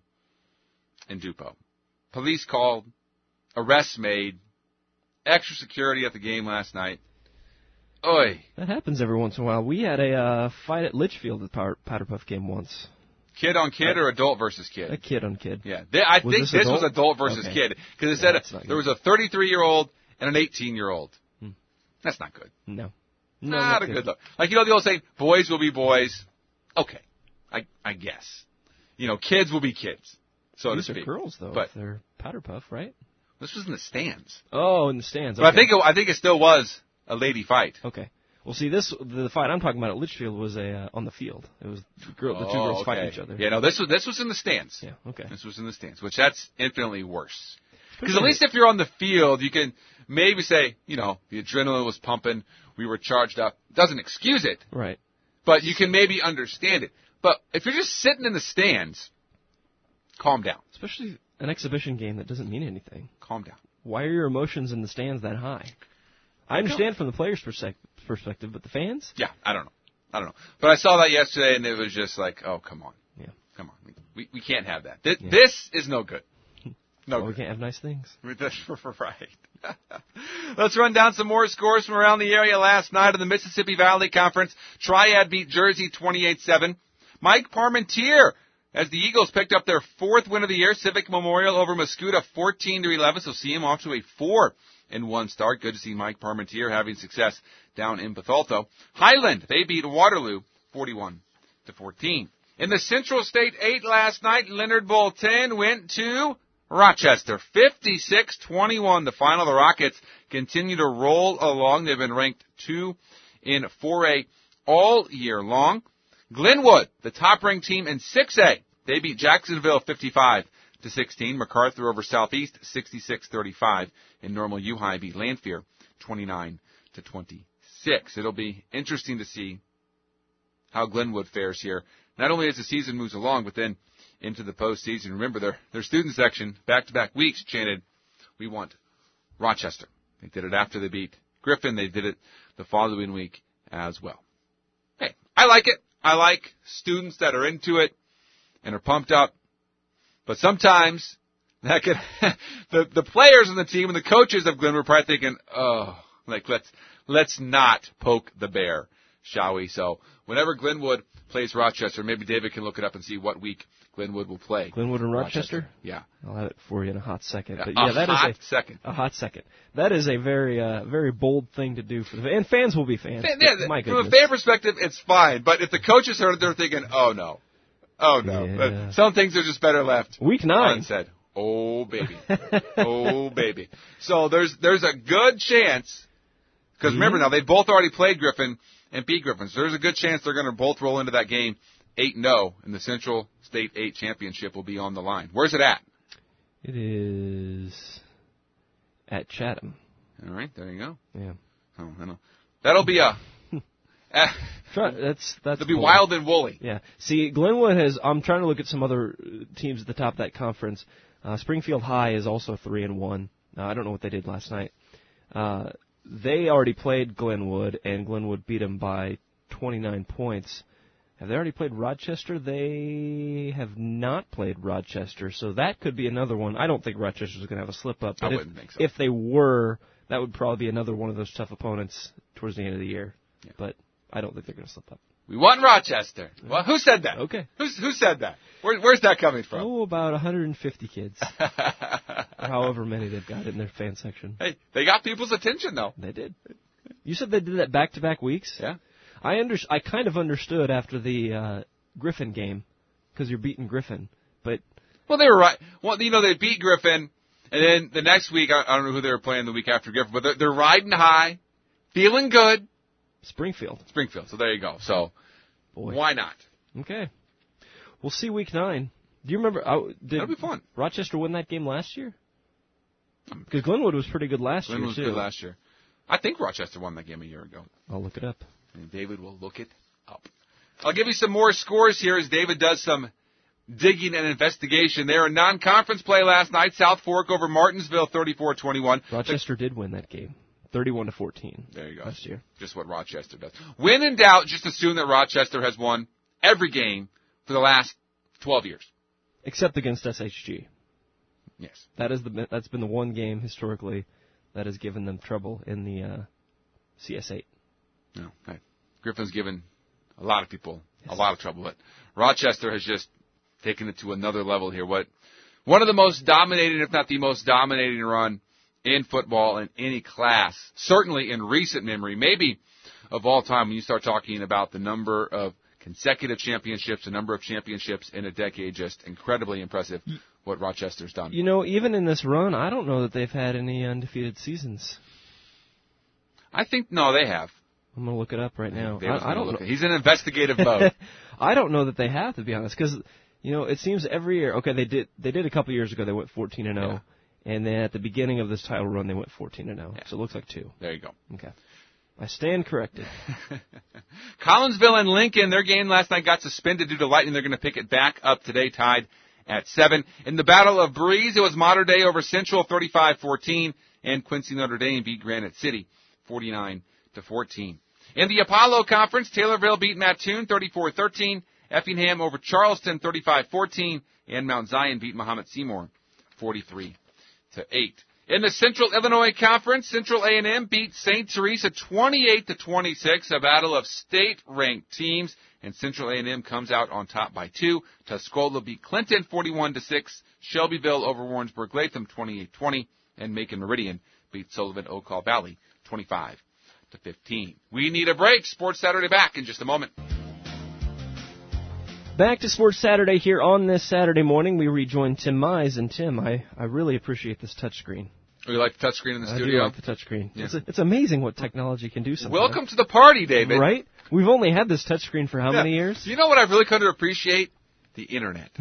in Dupo. Police called, arrests made, extra security at the game last night. Oy. That happens every once in a while. We had a uh, fight at Litchfield at the Powder, Powder Puff game once. Kid on kid or adult versus kid? A kid on kid. Yeah. They, I was think this, this adult? was adult versus okay. kid. Because it yeah, said there was a thirty-three-year-old and an eighteen-year-old. Hmm. That's not good. No. No, not, not a good. good look. Like, you know, the old saying, boys will be boys. Okay. I I guess. You know, kids will be kids, so These to speak. These are girls, though. But they're Powder Puff, right? This was in the stands. Oh, in the stands. Okay. But I think it, I think it still was a lady fight. Okay. Well, see, this the fight I'm talking about at Litchfield was a uh, on the field. It was the, girl, the two oh, girls okay. fighting each other. Yeah, no, this was this was in the stands. Yeah. Okay. This was in the stands, which that's infinitely worse. Because at least if you're on the field, you can maybe say, you know, the adrenaline was pumping, we were charged up. Doesn't excuse it. Right. But you can maybe understand it. But if you're just sitting in the stands, calm down. Especially an exhibition game that doesn't mean anything. Calm down. Why are your emotions in the stands that high? I understand from the players' perspective, but the fans? Yeah, I don't know. I don't know. But I saw that yesterday, and it was just like, oh, come on. Yeah. Come on. We we can't have that. This, yeah. this is no good. No well, good. We can't have nice things. Right. Let's run down some more scores from around the area last night in the Mississippi Valley Conference. Triad beat Jersey twenty-eight seven. Mike Parmentier, as the Eagles picked up their fourth win of the year, Civic Memorial over Mascoutah fourteen to eleven, so see him off to a four and one start. Good to see Mike Parmentier having success down in Bethalto. Highland, they beat Waterloo forty-one to fourteen. In the Central State eight last night, Leonard Bolton went to Rochester, fifty-six twenty-one. The final, the Rockets continue to roll along. They've been ranked two in four A all year long. Glenwood, the top-ranked team in six A, they beat Jacksonville fifty-five to sixteen. MacArthur over Southeast, sixty-six thirty-five. And Normal U High beat Lanphier, twenty-nine to twenty-six. It'll be interesting to see how Glenwood fares here, not only as the season moves along, but then into the postseason. Remember, their their student section, back-to-back weeks, chanted, "We want Rochester." They did it after they beat Griffin. They did it the following week as well. Hey, I like it. I like students that are into it and are pumped up. But sometimes that can the the players on the team and the coaches of Glenwood are probably thinking, "Oh, like let's let's not poke the bear, shall we?" So whenever Glenwood plays Rochester, maybe David can look it up and see what week Glenwood will play. Glenwood and Rochester? Rochester? Yeah. I'll have it for you in a hot second. Yeah, but yeah, a that hot is a second. A hot second. That is a very, uh, very bold thing to do for the and fans will be fans. Yeah, My from goodness. a fan perspective, it's fine. But if the coaches heard it, they're thinking, "Oh no, oh no." Yeah. But some things are just better left Week nine. unsaid. Oh baby, oh baby. So there's there's a good chance because Mm-hmm. remember now they both already played Griffin and beat Griffin, so there's a good chance they're going to both roll into that game eight and oh, and the Central State eight championship will be on the line. Where's it at? It is at Chatham. All right, there you go. Yeah. Oh, I know. That'll be a. uh, Try, that's that's. It'll be cool. wild and woolly. Yeah. See, Glenwood has. I'm trying to look at some other uh, teams at the top of that conference. Uh, Springfield High is also three and one. Uh, I don't know what they did last night. Uh, they already played Glenwood, and Glenwood beat them by twenty-nine points. Have they already played Rochester? They have not played Rochester, so that could be another one. I don't think Rochester's going to have a slip-up. But I if, wouldn't think so. If they were, that would probably be another one of those tough opponents towards the end of the year. Yeah. But I don't think they're going to slip up. We won Rochester. Well, who said that? Okay. Who's, who said that? Where, where's that coming from? Oh, about one hundred fifty kids. Or however many they've got in their fan section. Hey, they got people's attention, though. They did. You said they did that back-to-back weeks? Yeah. I under, I kind of understood after the uh, Griffin game, because you're beating Griffin. But Well, they were right. Well, you know, they beat Griffin, and then the next week, I, I don't know who they were playing the week after Griffin, but they're, they're riding high, feeling good. Springfield. Springfield. So there you go. So Boy. Why not? Okay. We'll see week nine. Do you remember? Uh, did That'll be fun. Rochester win that game last year? Because Glenwood was pretty good last Glenwood year, was too. good last year. I think Rochester won that game a year ago. I'll look it up. And David will look it up. I'll give you some more scores here as David does some digging and investigation. They were in non-conference play last night. South Fork over Martinsville, thirty-four twenty-one. Rochester the, did win that game, thirty-one to fourteen. There you go. Last year. Just what Rochester does. When in doubt, just assume that Rochester has won every game for the last twelve years. Except against S H G. Yes. That is the that's been the one game historically that has given them trouble in the uh, C S eight. No, right. Griffin's given a lot of people yes. a lot of trouble, but Rochester has just taken it to another level here. What one of the most dominating, if not the most dominating run in football in any class, certainly in recent memory, maybe of all time when you start talking about the number of consecutive championships, the number of championships in a decade, just incredibly impressive what Rochester's done. You know, even in this run, I don't know that they've had any undefeated seasons. I think, no, they have. I'm going to look it up right now. I, I don't know. He's an investigative mode. I don't know that they have, to be honest, because, you know, it seems every year, okay, they did They did a couple years ago, they went fourteen and oh, yeah. and then at the beginning of this title run, they went fourteen and oh, yeah. so it looks like two. There you go. Okay. I stand corrected. Collinsville and Lincoln, their game last night got suspended due to lightning. They're going to pick it back up today, tied at seven. In the Battle of Breeze, it was Mater Dei over Central, thirty-five fourteen, and Quincy Notre Dame beat Granite City, forty-nine to fourteen. In the Apollo Conference, Taylorville beat Mattoon, thirty-four thirteen. Effingham over Charleston, thirty-five fourteen, and Mount Zion beat Muhammad Seymour, forty-three to eight. In the Central Illinois Conference, Central A and M beat Saint Teresa twenty-eight to twenty-six, a battle of state-ranked teams, and Central A and M comes out on top by two. Tuscola beat Clinton forty-one to six, Shelbyville over Warrensburg-Latham twenty-eight twenty, and Macon Meridian beat Sullivan-Oakall Valley twenty-five to fifteen. We need a break. Sports Saturday back in just a moment. Back to Sports Saturday here on this Saturday morning. We rejoin Tim Mize. And Tim, I, I really appreciate this touchscreen. Oh, you like the touchscreen in the I studio? I do like the touchscreen. Yeah. It's, a, it's amazing what technology can do sometimes. Welcome to the party, David. Right? We've only had this touchscreen for how yeah. many years? You know what I've really come to appreciate? The Internet.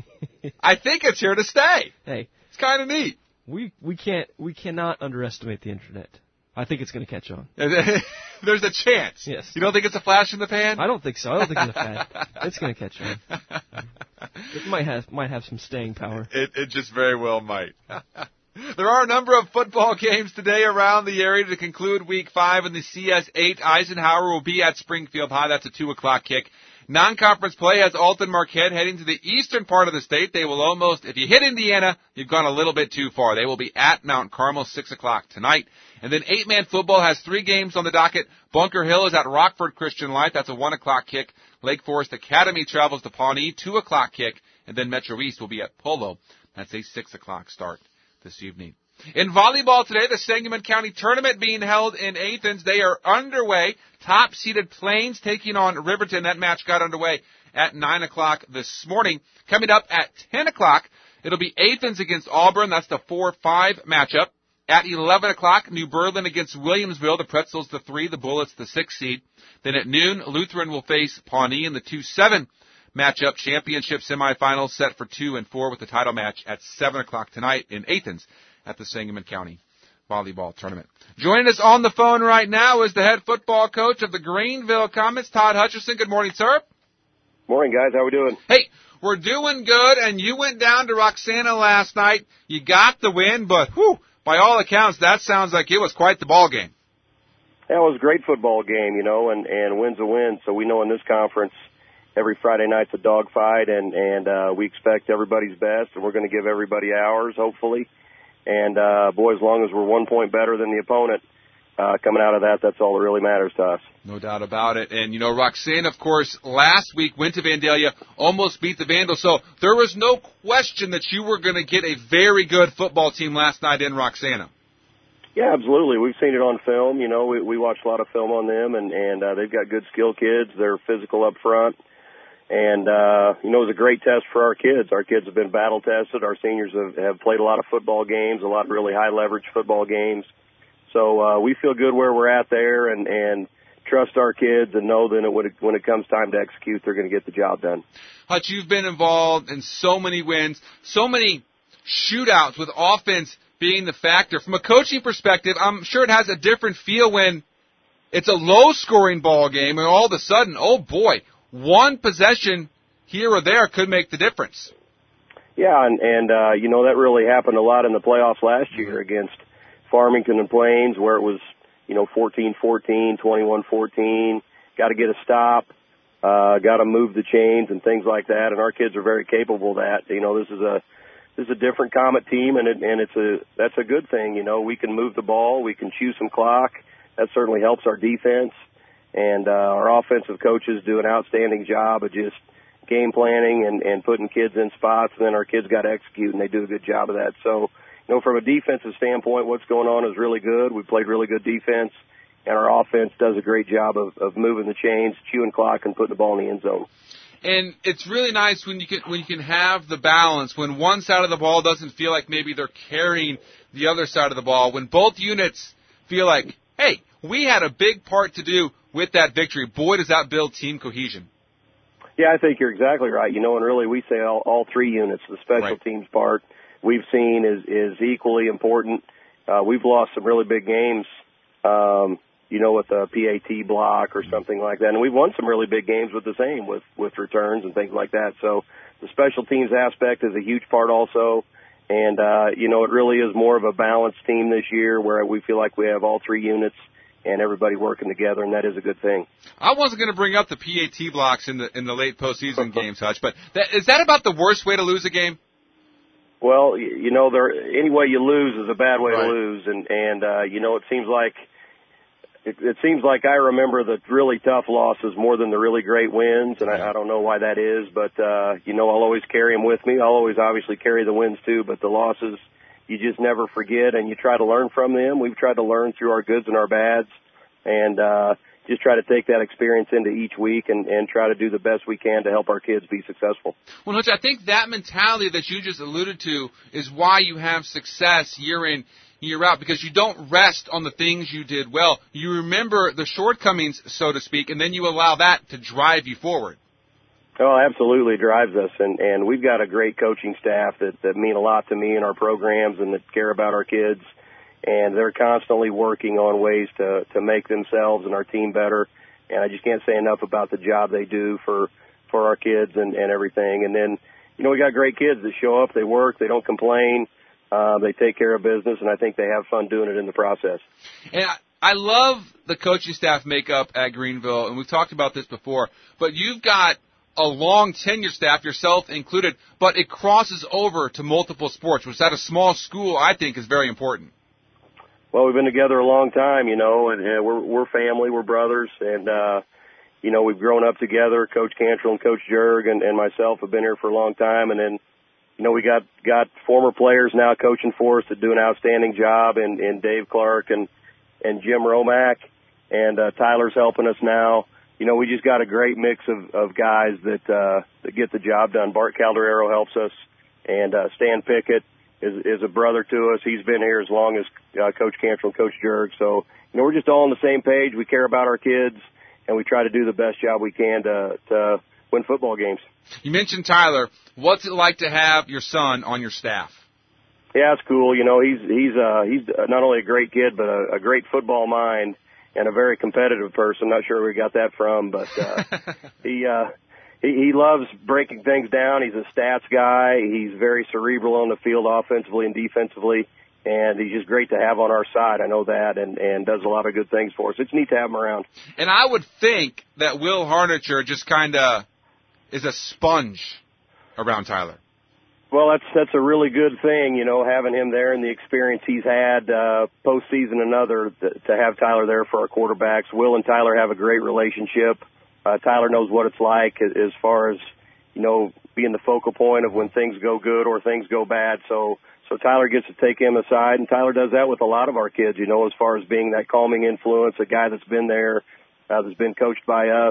I think it's here to stay. Hey. It's kind of neat. We we can't we cannot underestimate the Internet. I think it's going to catch on. There's a chance. Yes. You don't think it's a flash in the pan? I don't think so. I don't think it's a fad. It's going to catch on. It might have might have some staying power. It it just very well might. There are a number of football games today around the area to conclude Week five in the C S eight. Eisenhower will be at Springfield High. That's a two o'clock kick. Non-conference play has Alton Marquette heading to the eastern part of the state. They will almost, if you hit Indiana, you've gone a little bit too far. They will be at Mount Carmel, six o'clock tonight. And then eight-man football has three games on the docket. Bunker Hill is at Rockford Christian Light. That's a one o'clock kick. Lake Forest Academy travels to Pawnee, two o'clock kick. And then Metro East will be at Polo. That's a six o'clock start this evening. In volleyball today, the Sangamon County Tournament being held in Athens. They are underway. Top-seeded Plains taking on Riverton. That match got underway at nine o'clock this morning. Coming up at ten o'clock, it'll be Athens against Auburn. That's the four five matchup. At eleven o'clock, New Berlin against Williamsville. The Pretzels the three, the Bullets the six seed. Then at noon, Lutheran will face Pawnee in the two seven matchup. Championship semifinals set for two and four with the title match at seven o'clock tonight in Athens at the Sangamon County Volleyball Tournament. Joining us on the phone right now is the head football coach of the Greenville Comets, Todd Hutchison. Good morning, sir. Morning, guys. How we doing? Hey, we're doing good, and you went down to Roxana last night. You got the win, but whew, by all accounts, that sounds like it was quite the ball game. Yeah, it was a great football game, you know, and, and win's a win. So we know in this conference, every Friday night's a dogfight, and, and uh, we expect everybody's best, and we're going to give everybody ours, hopefully. And, uh, boy, as long as we're one point better than the opponent, uh, coming out of that, that's all that really matters to us. No doubt about it. And, you know, Roxana, of course, last week went to Vandalia, almost beat the Vandals. So there was no question that you were going to get a very good football team last night in Roxana. Yeah, absolutely. We've seen it on film. You know, we, we watched a lot of film on them, and, and uh, they've got good skill kids. They're physical up front. And, uh, you know, it was a great test for our kids. Our kids have been battle tested. Our seniors have, have played a lot of football games, a lot of really high leverage football games. So, uh, we feel good where we're at there and, and trust our kids and know that when it, when it comes time to execute, they're going to get the job done. Hutch, you've been involved in so many wins, so many shootouts with offense being the factor. From a coaching perspective, I'm sure it has a different feel when it's a low-scoring ball game and all of a sudden, oh boy, one possession here or there could make the difference. Yeah, and, and uh, you know, that really happened a lot in the playoffs last year against Farmington and Plains, where it was, you know, fourteen fourteen, twenty-one fourteen, got to get a stop, uh, got to move the chains and things like that, and our kids are very capable of that. You know, this is a this is a different Comet team, and it, and it's a that's a good thing. You know, we can move the ball, we can chew some clock. That certainly helps our defense. And uh, our offensive coaches do an outstanding job of just game planning and, and putting kids in spots, and then our kids got to execute, and they do a good job of that. So, you know, from a defensive standpoint, what's going on is really good. We played really good defense, and our offense does a great job of, of moving the chains, chewing clock, and putting the ball in the end zone. And it's really nice when you can when you can have the balance, when one side of the ball doesn't feel like maybe they're carrying the other side of the ball, when both units feel like, hey, we had a big part to do with that victory. Boy, does that build team cohesion. Yeah, I think you're exactly right. You know, and really we say all, all three units, the special right. teams part we've seen is, is equally important. Uh, we've lost some really big games, um, you know, with a P A T block or something like that. And we've won some really big games with the same, with, with returns and things like that. So the special teams aspect is a huge part also. And, uh, you know, it really is more of a balanced team this year where we feel like we have all three units and everybody working together, and that is a good thing. I wasn't going to bring up the P A T blocks in the in the late postseason games, Hutch, but that, is that about the worst way to lose a game? Well, you know, there any way you lose is a bad way right. to lose, and and uh, you know, it seems like it, it seems like I remember the really tough losses more than the really great wins, and I, I don't know why that is, but uh, you know, I'll always carry them with me. I'll always obviously carry the wins too, but the losses, you just never forget, and you try to learn from them. We've tried to learn through our goods and our bads, and uh, just try to take that experience into each week and, and try to do the best we can to help our kids be successful. Well, Hutch, I think that mentality that you just alluded to is why you have success year in, year out, because you don't rest on the things you did well. You remember the shortcomings, so to speak, and then you allow that to drive you forward. Oh, absolutely drives us, and, and we've got a great coaching staff that, that mean a lot to me in our programs and that care about our kids, and they're constantly working on ways to, to make themselves and our team better, and I just can't say enough about the job they do for, for our kids and, and everything. And then, you know, we got great kids that show up, they work, they don't complain, uh, they take care of business, and I think they have fun doing it in the process. And I, I love the coaching staff makeup at Greenville, and we've talked about this before, but you've got a long tenure staff, yourself included, but it crosses over to multiple sports, which at a small school I think is very important. Well, we've been together a long time, you know, and, and we're we're family, we're brothers, and uh, you know, we've grown up together. Coach Cantrell and Coach Jurg and, and myself have been here for a long time, and then, you know, we got got former players now coaching for us that do an outstanding job, and, and Dave Clark and and Jim Romack, and uh, Tyler's helping us now. You know, we just got a great mix of, of guys that, uh, that get the job done. Bart Calderaro helps us, and, uh, Stan Pickett is, is a brother to us. He's been here as long as, uh, Coach Cantrell and Coach Jurg. So, you know, we're just all on the same page. We care about our kids, and we try to do the best job we can to, to win football games. You mentioned Tyler. What's it like to have your son on your staff? Yeah, it's cool. You know, he's, he's, uh, he's not only a great kid, but a, a great football mind. And a very competitive person. Not sure where we got that from, but uh, he, uh, he he loves breaking things down. He's a stats guy. He's very cerebral on the field, offensively and defensively, and he's just great to have on our side. I know that, and and does a lot of good things for us. It's neat to have him around. And I would think that Will Harnicher just kind of is a sponge around Tyler. Well, that's that's a really good thing, you know, having him there and the experience he's had uh, postseason and other to, to have Tyler there for our quarterbacks. Will and Tyler have a great relationship. Uh, Tyler knows what it's like as far as, you know, being the focal point of when things go good or things go bad. So so Tyler gets to take him aside, and Tyler does that with a lot of our kids, you know, as far as being that calming influence, a guy that's been there, uh, that's been coached by us.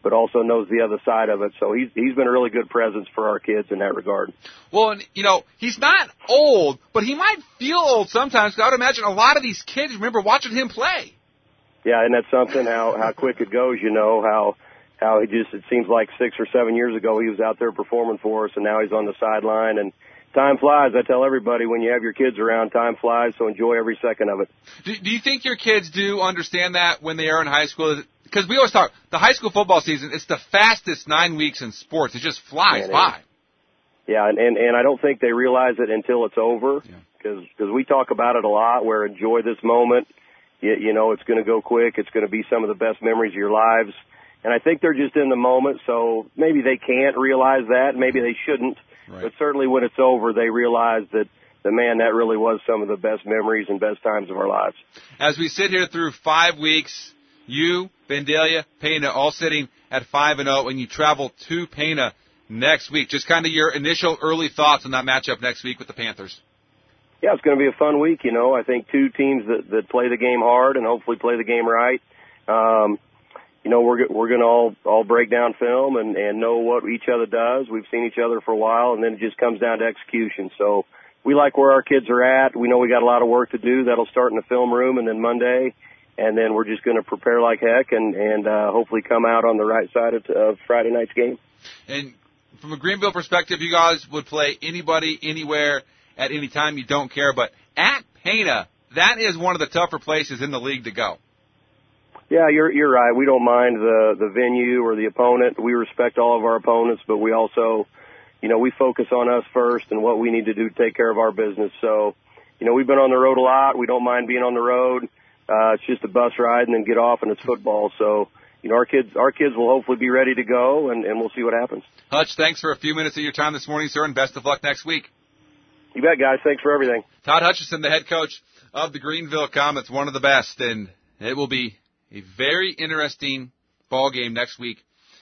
but also knows the other side of it. So he's he's been a really good presence for our kids in that regard. Well, and, you know, he's not old, but he might feel old sometimes. 'Cause I would imagine a lot of these kids remember watching him play. Yeah, and that's something, how, how quick it goes, you know, how how he just, it seems like six or seven years ago he was out there performing for us, and now he's on the sideline. And time flies. I tell everybody, when you have your kids around, time flies, so enjoy every second of it. Do, do you think your kids do understand that when they are in high school? Because we always talk, the high school football season, it's the fastest nine weeks in sports. It just flies Man, by. Yeah, and, and, and I don't think they realize it until it's over, because yeah. we talk about it a lot, where enjoy this moment. You, you know, it's going to go quick. It's going to be some of the best memories of your lives. And I think they're just in the moment, so maybe they can't realize that. Maybe they shouldn't. Right. But certainly when it's over, they realize that, the man, that really was some of the best memories and best times of our lives. As we sit here through five weeks, you, Vandalia, Pana, all sitting at five and oh, and you travel to Pana next week. Just kind of your initial early thoughts on that matchup next week with the Panthers. Yeah, it's going to be a fun week, you know. I think two teams that, that play the game hard and hopefully play the game right. Um, you know, we're we're going to all all break down film and, and know what each other does. We've seen each other for a while, and then it just comes down to execution. So we like where our kids are at. We know we got a lot of work to do. That'll start in the film room and then Monday, and then we're just going to prepare like heck and, and uh, hopefully come out on the right side of, of Friday night's game. And from a Greenville perspective, you guys would play anybody, anywhere, at any time. You don't care. But at Pana, that is one of the tougher places in the league to go. Yeah, you're you're right. We don't mind the the venue or the opponent. We respect all of our opponents, but we also, you know, we focus on us first and what we need to do to take care of our business. So, you know, we've been on the road a lot. We don't mind being on the road. Uh, it's just a bus ride and then get off, and it's football. So, you know, our kids our kids will hopefully be ready to go, and, and we'll see what happens. Hutch, thanks for a few minutes of your time this morning, sir, and best of luck next week. You bet, guys. Thanks for everything. Todd Hutchison, the head coach of the Greenville Comets, one of the best, and it will be a very interesting ball game next week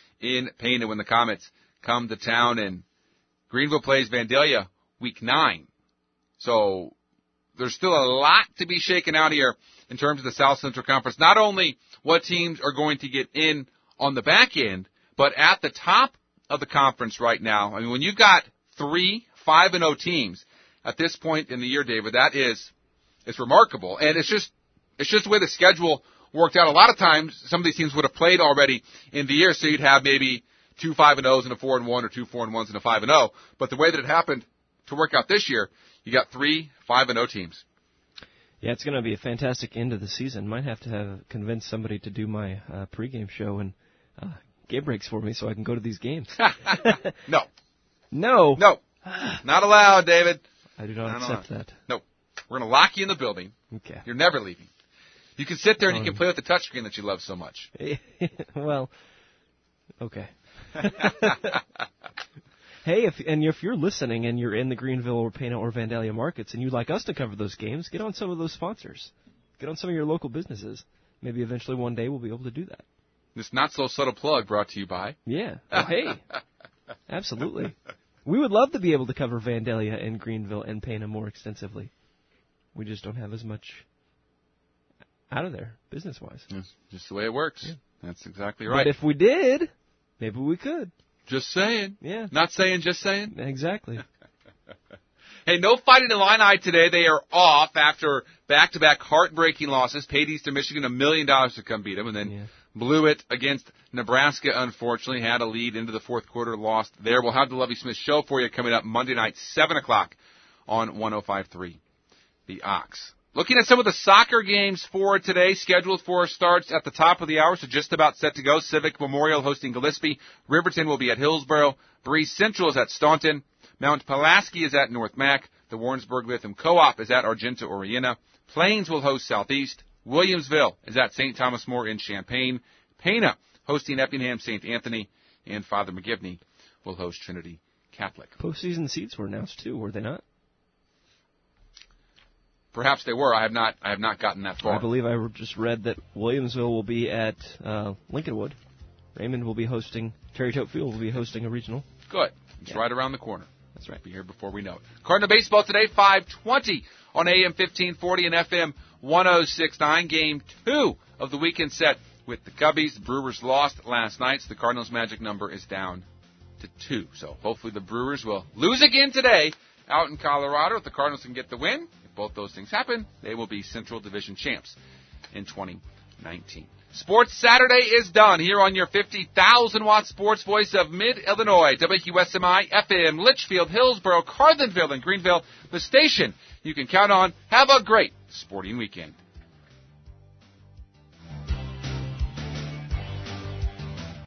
in Pana when the Comets come to town. And Greenville plays Vandalia week nine. So there's still a lot to be shaken out here in terms of the South Central Conference. Not only what teams are going to get in on the back end, but at the top of the conference right now. I mean, when you've got three five and oh teams at this point in the year, David, that is, it's remarkable. And it's just, it's just the way the schedule worked out. A lot of times, some of these teams would have played already in the year, so you'd have maybe two five and ohs and a four and one, or two four and ones and a five and oh. But the way that it happened to work out this year, you got three five and oh teams. Yeah, it's going to be a fantastic end of the season. Might have to have convince somebody to do my uh, pregame show and uh, game breaks for me so I can go to these games. No. No. No. Not allowed, David. I do not, not accept allowed. that. No. We're going to lock you in the building. Okay. You're never leaving. You can sit there and um, you can play with the touchscreen that you love so much. Well, okay. Hey, if and if you're listening and you're in the Greenville or Pana or Vandalia markets and you'd like us to cover those games, get on some of those sponsors. Get on some of your local businesses. Maybe eventually one day we'll be able to do that. This not-so-subtle plug brought to you by... Yeah. Well, hey. Absolutely. We would love to be able to cover Vandalia and Greenville and Pana more extensively. We just don't have as much out of there, business-wise. It's just the way it works. Yeah. That's exactly right. But if we did, maybe we could. Just saying. Yeah. Not saying, just saying. Exactly. Hey, no Fighting Illini today. They are off after back-to-back heartbreaking losses. Paid Eastern Michigan a million dollars to come beat them, and then yeah. blew it against Nebraska, unfortunately. Had a lead into the fourth quarter, lost there. We'll have the Lovie Smith Show for you coming up Monday night, seven o'clock on one oh five point three The Ox. Looking at some of the soccer games for today, scheduled for starts at the top of the hour, so just about set to go. Civic Memorial hosting Gillespie. Riverton will be at Hillsboro. Breeze Central is at Staunton. Mount Pulaski is at North Mac. The Warrensburg Lithium Co-op is at Argenta Oriena. Plains will host Southeast. Williamsville is at Saint Thomas More in Champaign. Pana hosting Effingham Saint Anthony. And Father McGivney will host Trinity Catholic. Postseason seats were announced, too, were they not? Perhaps they were. I have not. I have not gotten that far. I believe I just read that Williamsville will be at uh, Lincolnwood. Raymond will be hosting. Terry Tote Field will be hosting a regional. Good. It's yeah. right around the corner. That's right. Be here before we know it. Cardinal baseball today, five twenty on A M fifteen forty and F M one oh six point nine. Game two of the weekend set with the Cubbies. The Brewers lost last night, so the Cardinals' magic number is down to two. So hopefully the Brewers will lose again today out in Colorado. If the Cardinals can get the win, if both those things happen, they will be Central Division champs in twenty nineteen. Sports Saturday is done here on your fifty thousand watt sports voice of Mid-Illinois, W Q S M I F M, Litchfield, Hillsboro, Carlinville, and Greenville, the station you can count on. Have a great sporting weekend.